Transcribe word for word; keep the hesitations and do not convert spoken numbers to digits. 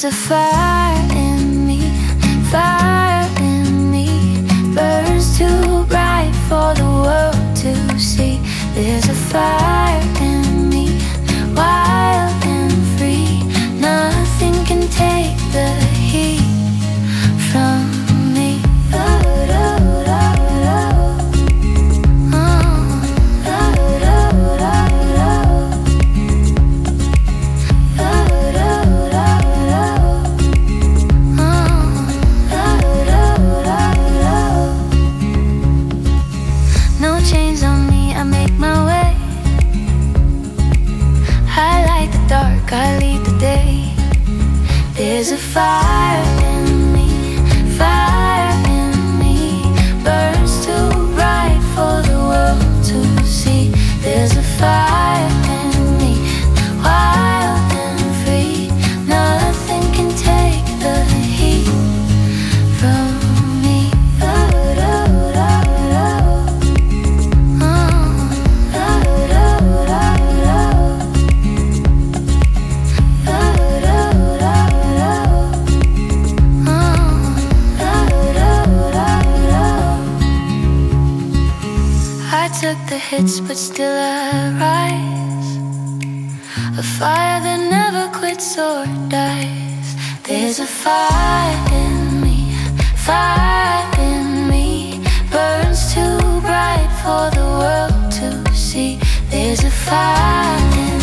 There's a fire in me, fire in me, burns too bright for the world to see. There's a fire in me, wild and free. Nothing can take the heat from me. No chains on me, I make my way. I light the dark, I lead the day. There's a fire in me, fire in me, burns too bright for the world to see. There's a fire in me, wild and free. Nothing can take the heat from me. I took the hits, but still I rise. A fire that never quits or dies. There's a fire in me, fire in me, burns too bright for the world to see. There's a fire in me.